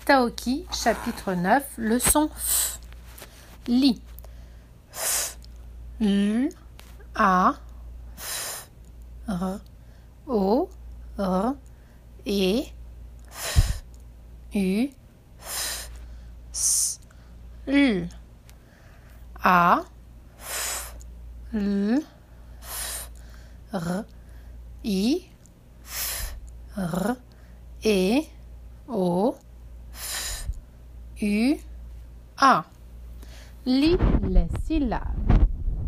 Taoki, chapitre 9, leçon F. Li. F, L, A, F, R, O, R, E, F, U, F, S, L, A, F, L, F, R, I, F, R, E, O, F, U, A. Lis les syllabes.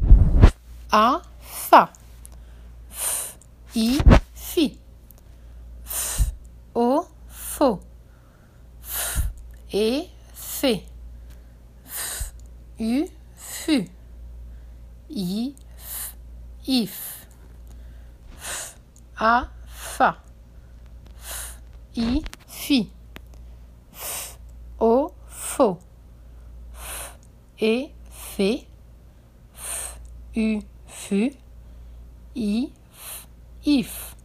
A, fa. F, I, fi. F, o, fo. F, e, fe. F, u, fu. I, f, if. F, a, fa. F, I, fi. F, o, fo. F, e, fe. F, u, fu. I, f, if.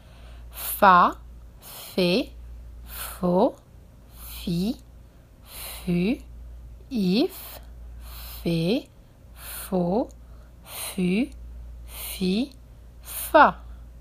Fa, fe, fo, fi, fu, if, fe, fo, fu, fi, fa.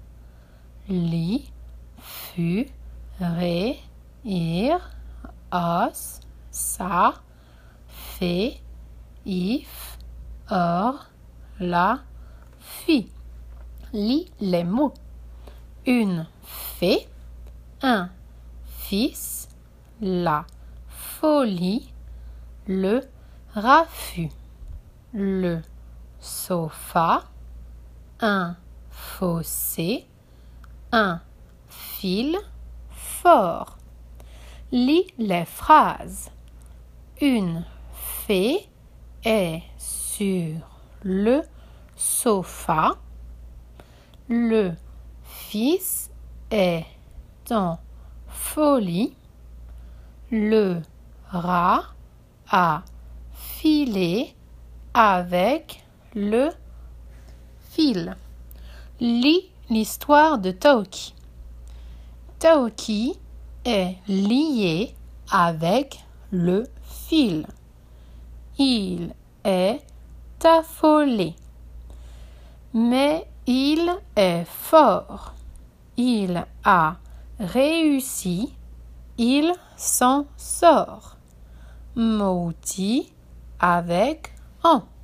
Li, fu, re, ir, os, sa, fe, if, or, la, fi. Lis les mots. Une fée, un fils, la folie, le raffut, le sofa, un fossé, un fil fort. Lis les phrases. Une fée est sur le sofa. Le fils est en folie. Le rat a filé avec le fil. Lis l'histoire de Taoki. Taoki est lié avec le fil. Il est affolé. Mais il est fort. Il a réussi. Il s'en sort. Moti avec en.